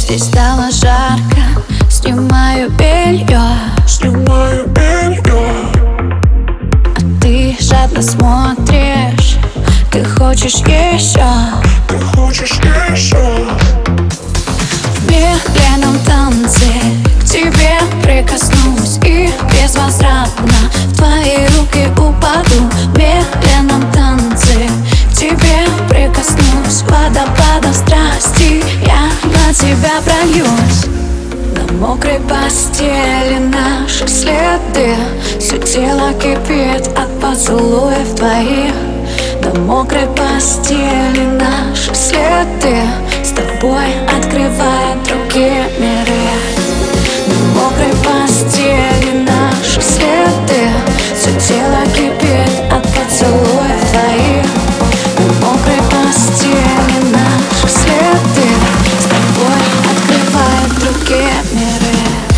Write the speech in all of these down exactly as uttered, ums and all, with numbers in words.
Здесь стало жарко, снимаю белье, Снимаю белье, а ты жадно смотришь. Ты хочешь еще? ты хочешь еще? В медленном танце к тебе прикоснусь и безвозвратно в твои руки упаду. В медленном танце к тебе прикоснусь, водопадом страсти я на тебя прольюсь. На мокрой постели наших следы, все тело кипит от поцелуев твоих. На мокрой постели наших следы, с тобой открывают другие миры. На мокрой постели наших следы, все тело кипит от поцелуев твоих. На мокрой постели наших следы, с тобой открывают другие миры.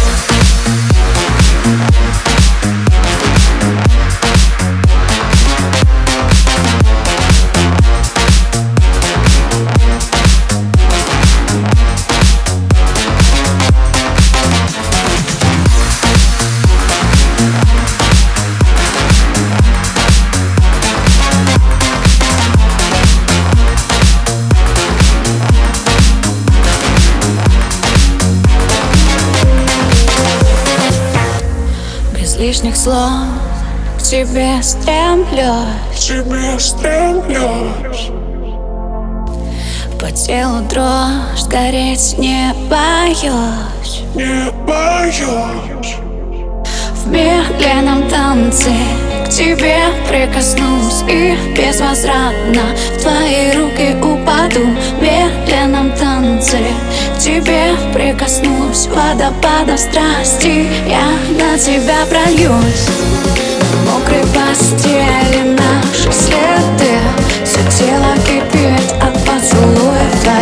Без лишних слов к тебе стремлюсь, К тебе стремлюсь, по телу дрожь, гореть не боюсь. не боюсь. В медленном танце к тебе прикоснусь и безвозвратно в твои руки упаду. В медленном танце к тебе прикоснусь, водопадом страсти я на тебя прольюсь. На мокрой постели наши следы, все тело кипит от поцелуев твоих.